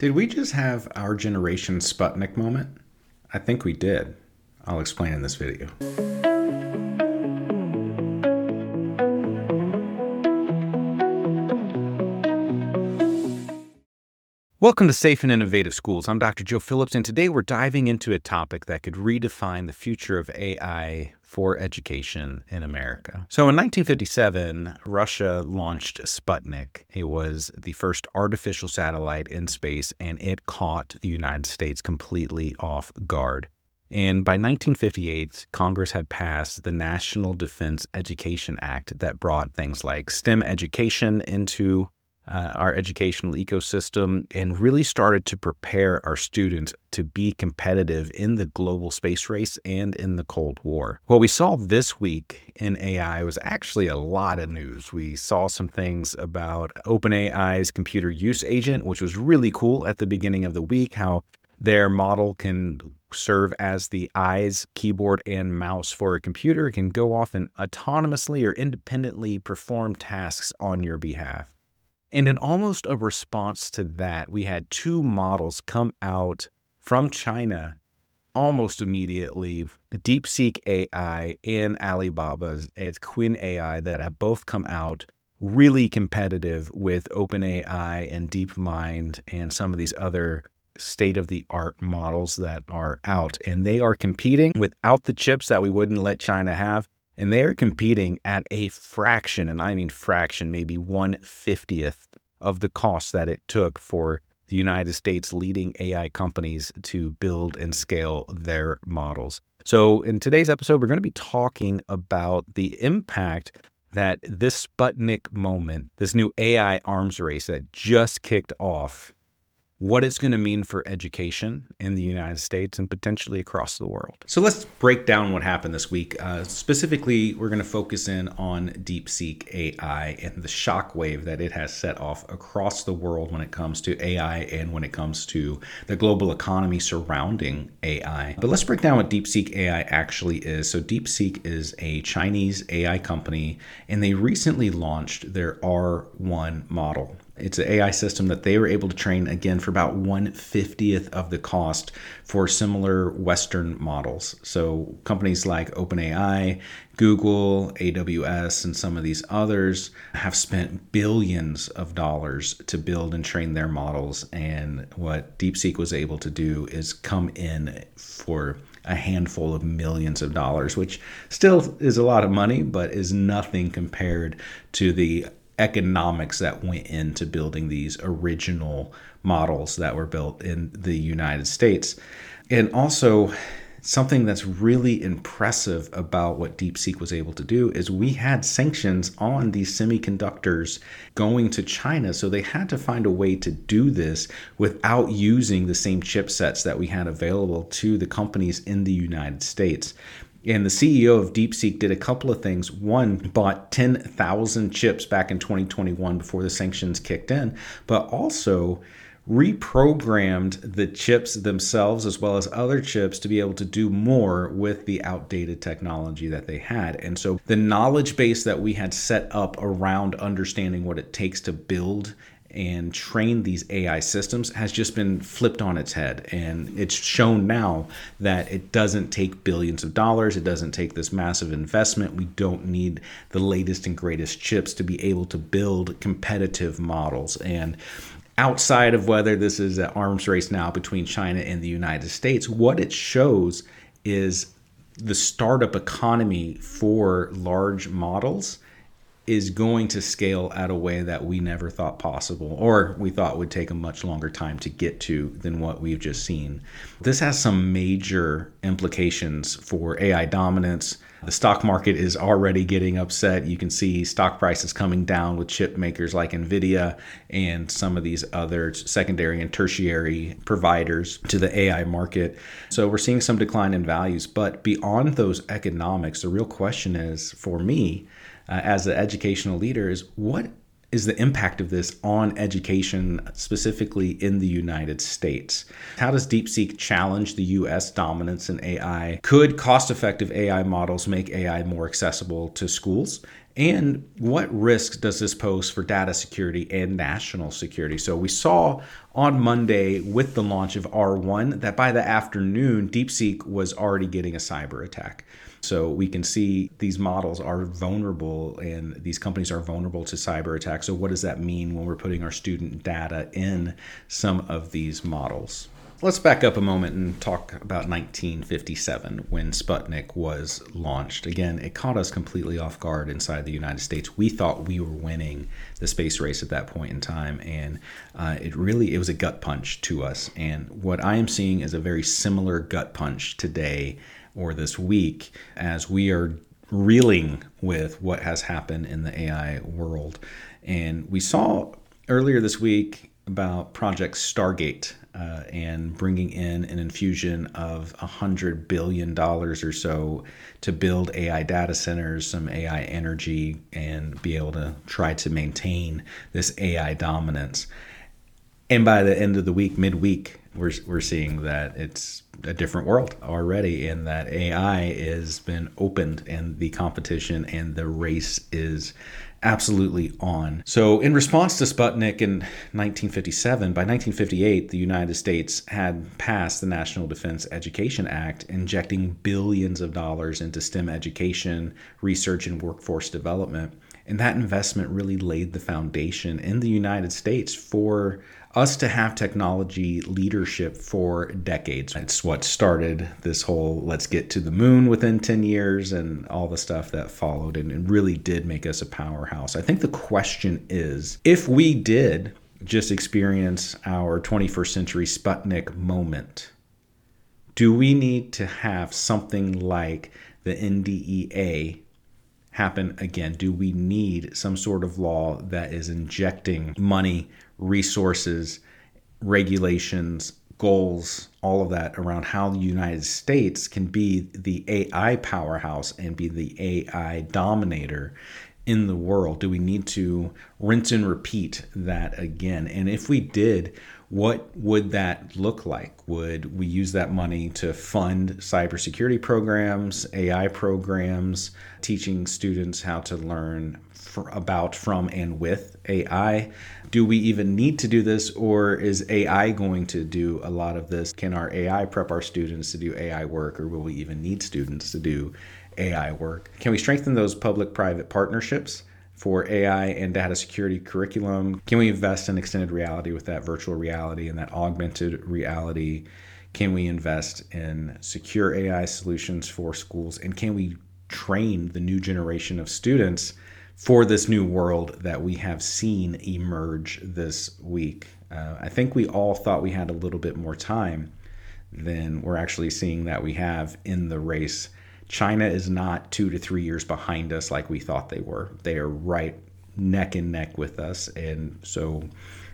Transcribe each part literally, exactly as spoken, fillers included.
Did we just have our generation Sputnik moment? I think we did. I'll explain in this video. Welcome to Safe and Innovative Schools. I'm Doctor Joe Phillips, and today we're diving into a topic that could redefine the future of A I for education in America. So in nineteen fifty-seven, Russia launched Sputnik. It was the first artificial satellite in space, and it caught the United States completely off guard. And by nineteen fifty-eight, Congress had passed the National Defense Education Act that brought things like STEM education into Uh, our educational ecosystem and really started to prepare our students to be competitive in the global space race and in the Cold War. What we saw this week in A I was actually a lot of news. We saw some things about OpenAI's computer use agent, which was really cool at the beginning of the week, how their model can serve as the eyes, keyboard, and mouse for a computer. It can go off and autonomously or independently perform tasks on your behalf. And in almost a response to that, we had two models come out from China almost immediately, DeepSeek A I and Alibaba's Qwen A I, that have both come out really competitive with OpenAI and DeepMind and some of these other state-of-the-art models that are out. And they are competing without the chips that we wouldn't let China have. And they are competing at a fraction, and I mean fraction, maybe one fiftieth of the cost that it took for the United States leading A I companies to build and scale their models. So in today's episode, we're going to be talking about the impact that this Sputnik moment, this new A I arms race that just kicked off, what it's going to mean for education in the United States and potentially across the world. So let's break down what happened this week. Uh, specifically, we're going to focus in on DeepSeek A I and the shockwave that it has set off across the world when it comes to A I and when it comes to the global economy surrounding A I. But let's break down what DeepSeek A I actually is. So DeepSeek is a Chinese A I company, and they recently launched their R one model. It's an A I system that they were able to train, again, for about one fiftieth of the cost for similar Western models. So companies like OpenAI, Google, A W S, and some of these others have spent billions of dollars to build and train their models. And what DeepSeek was able to do is come in for a handful of millions of dollars, which still is a lot of money, but is nothing compared to the economics that went into building these original models that were built in the United States. And also, something that's really impressive about what DeepSeek was able to do is we had sanctions on these semiconductors going to China. So they had to find a way to do this without using the same chipsets that we had available to the companies in the United States. And the C E O of DeepSeek did a couple of things. One, bought ten thousand chips back in twenty twenty-one before the sanctions kicked in, but also reprogrammed the chips themselves as well as other chips to be able to do more with the outdated technology that they had. And so the knowledge base that we had set up around understanding what it takes to build and train these A I systems has just been flipped on its head. And it's shown now that it doesn't take billions of dollars. It doesn't take this massive investment. We don't need the latest and greatest chips to be able to build competitive models. And outside of whether this is an arms race now between China and the United States, what it shows is the startup economy for large models is going to scale at a way that we never thought possible, or we thought would take a much longer time to get to than what we've just seen. This has some major implications for A I dominance. The stock market is already getting upset. You can see stock prices coming down with chip makers like NVIDIA and some of these other secondary and tertiary providers to the A I market. So we're seeing some decline in values. But beyond those economics, the real question is, for me, Uh, as an educational leader, is what is the impact of this on education, specifically in the United States? How does DeepSeek challenge the U S dominance in A I? Could cost-effective A I models make A I more accessible to schools? And what risks does this pose for data security and national security? So we saw on Monday with the launch of R one that by the afternoon, DeepSeek was already getting a cyber attack. So we can see these models are vulnerable and these companies are vulnerable to cyber attacks. So what does that mean when we're putting our student data in some of these models? Let's back up a moment and talk about nineteen fifty-seven when Sputnik was launched. Again, it caught us completely off guard inside the United States. We thought we were winning the space race at that point in time, and uh, it really, it was a gut punch to us. And what I am seeing is a very similar gut punch today or this week as we are reeling with what has happened in the A I world. And we saw earlier this week about Project Stargate. Uh, and bringing in an infusion of one hundred billion dollars or so to build A I data centers, some A I energy, and be able to try to maintain this A I dominance. And by the end of the week, midweek, we're, we're seeing that it's a different world already, and that A I has been opened and the competition and the race is absolutely on. So in response to Sputnik in nineteen fifty-seven, by nineteen fifty-eight, the United States had passed the National Defense Education Act, injecting billions of dollars into STEM education, research, and workforce development. And that investment really laid the foundation in the United States for us to have technology leadership for decades. It's what started this whole let's get to the moon within ten years and all the stuff that followed, and it really did make us a powerhouse. I think the question is, if we did just experience our twenty-first century Sputnik moment, do we need to have something like the N D E A happen again? Do we need some sort of law that is injecting money, resources, regulations, goals, all of that around how the United States can be the A I powerhouse and be the A I dominator in the world? Do we need to rinse and repeat that again? And if we did, what would that look like? Would we use that money to fund cybersecurity programs, A I programs, teaching students how to learn for, about, from, and with A I? Do we even need to do this, or is A I going to do a lot of this? Can our A I prep our students to do A I work, or will we even need students to do A I work? Can we strengthen those public-private partnerships for A I and data security curriculum? Can we invest in extended reality with that virtual reality and that augmented reality? Can we invest in secure A I solutions for schools? And can we train the new generation of students for this new world that we have seen emerge this week? Uh, I think we all thought we had a little bit more time than we're actually seeing that we have in the race. China is not two to three years behind us like we thought they were. They are right neck and neck with us. And so,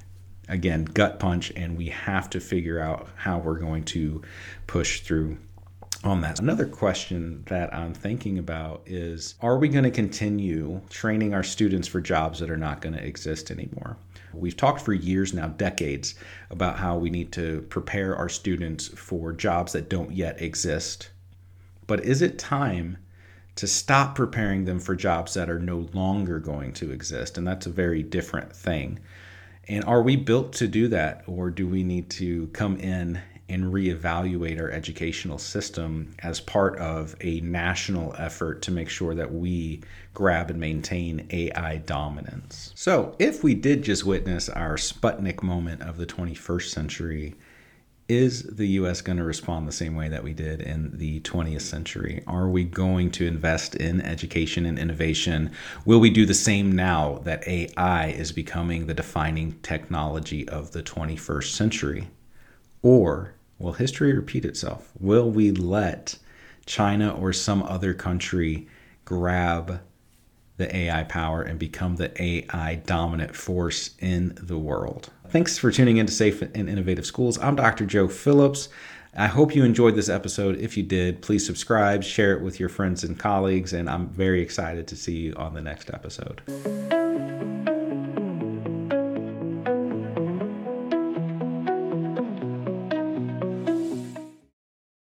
again, gut punch, and we have to figure out how we're going to push through on that. Another question that I'm thinking about is, are we going to continue training our students for jobs that are not going to exist anymore? We've talked for years now, decades, about how we need to prepare our students for jobs that don't yet exist. But is it time to stop preparing them for jobs that are no longer going to exist? And that's a very different thing. And are we built to do that? Or do we need to come in and reevaluate our educational system as part of a national effort to make sure that we grab and maintain A I dominance? So if we did just witness our Sputnik moment of the twenty-first century, is the U S going to respond the same way that we did in the twentieth century? Are we going to invest in education and innovation? Will we do the same now that A I is becoming the defining technology of the twenty-first century? Or will history repeat itself? Will we let China or some other country grab the A I power and become the A I dominant force in the world? Thanks for tuning in to Safe and Innovative Schools. I'm Doctor Joe Phillips. I hope you enjoyed this episode. If you did, please subscribe, share it with your friends and colleagues, and I'm very excited to see you on the next episode.